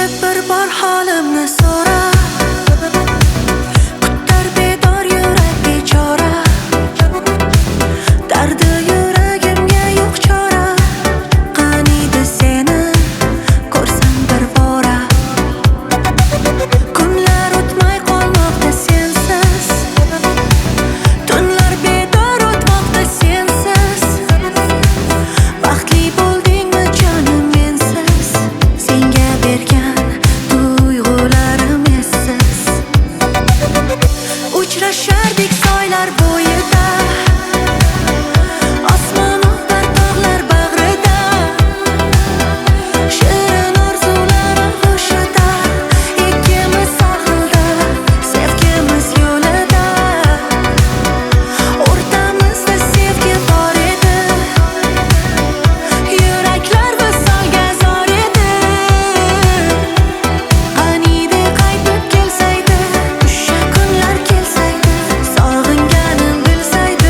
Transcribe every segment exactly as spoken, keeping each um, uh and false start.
Kelib bir bor holimni so'ra, kutar bedor yurak bechora. Dardi yuragimga yo'q chora. Qaniydi seni ko'rsam bir bora. Kunlar o'tmay qolmoqda sensiz, tunlar bedor o'tmoqda sensiz. Baxtli bo'ldingmi jonim mensiz, senga bergan tuyg'ularim essiz. Uchrashardik soylar bo'yida, osmonu bir tog'lar bag'rida. Shirin orzular g'ushida, ikkimiz sahilda, sevgimiz yo'lida. O'rtamizda sevgi bor edi, yuraklar visolga zor edi. Qaniydi qaytib kelsaydi, o'sha kunlar kelsaydi, sog'inganim bilsaydi.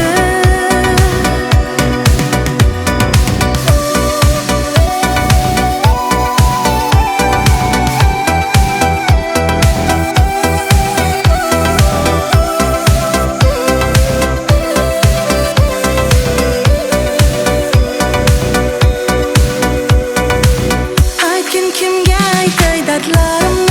Aytgin kimga aytay dardlarimni,